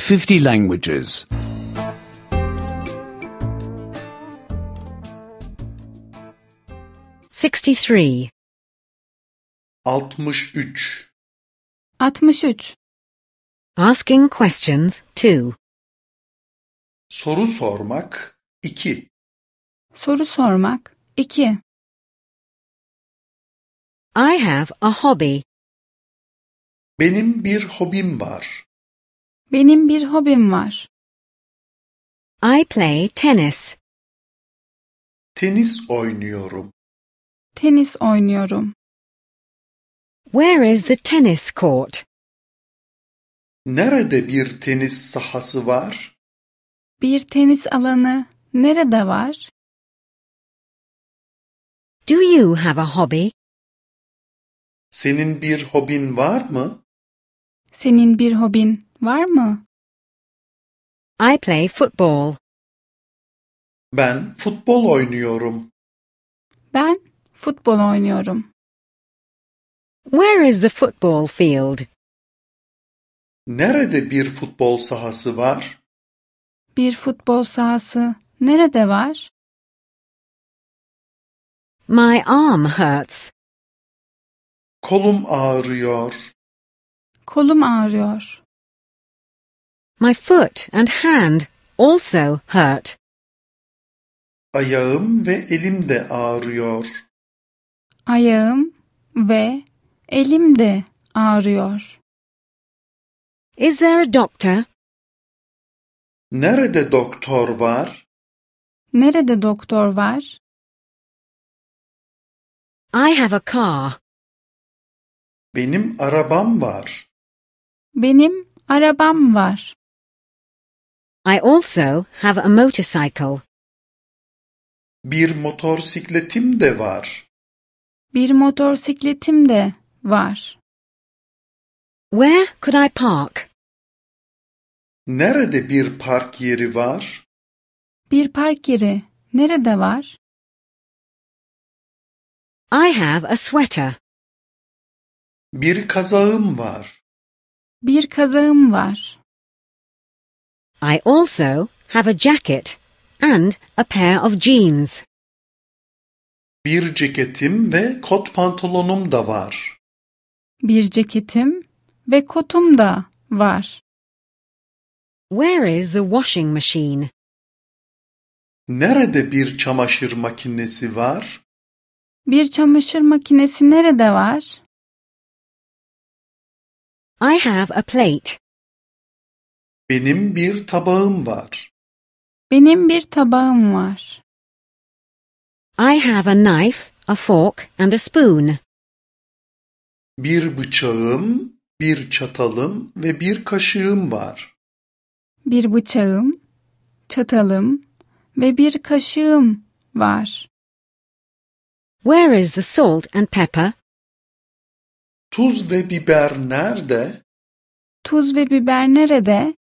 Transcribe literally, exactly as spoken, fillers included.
fifty languages. sixty-three. altmış üç. altmış üç. Asking questions two. Soru sormak iki. Soru sormak iki. I have a hobby. Benim bir hobim var. Benim bir hobim var. I play tennis. Tenis oynuyorum. Tenis oynuyorum. Where is the tennis court? Nerede bir tenis sahası var? Bir tenis alanı nerede var? Do you have a hobby? Senin bir hobin var mı? Senin bir hobin var mı? I play football. Ben futbol oynuyorum. Ben futbol oynuyorum. Where is the football field? Nerede bir futbol sahası var? Bir futbol sahası nerede var? My arm hurts. Kolum ağrıyor. Kolum ağrıyor. My foot and hand also hurt. Ayağım ve elim de ağrıyor. Ayağım ve elim de ağrıyor. Is there a doctor? Nerede doktor var? Nerede doktor var? I have a car. Benim arabam var. Benim arabam var. I also have a motorcycle. Bir motorsikletim de var. Bir motosikletim de var. Where could I park? Nerede bir park yeri var? Bir park yeri nerede var? I have a sweater. Bir kazağım var. Bir kazağım var. I also have a jacket and a pair of jeans. Bir ceketim ve kot pantolonum da var. Bir ceketim ve kotum da var. Where is the washing machine? Nerede bir çamaşır makinesi var? Bir çamaşır makinesi nerede var? I have a plate. Benim bir tabağım var. Benim bir tabağım var. I have a knife, a fork and a spoon. Bir bıçağım, bir çatalım ve bir kaşığım var. Bir bıçağım, çatalım ve bir kaşığım var. Where is the salt and pepper? Tuz ve biber nerede? Tuz ve biber nerede?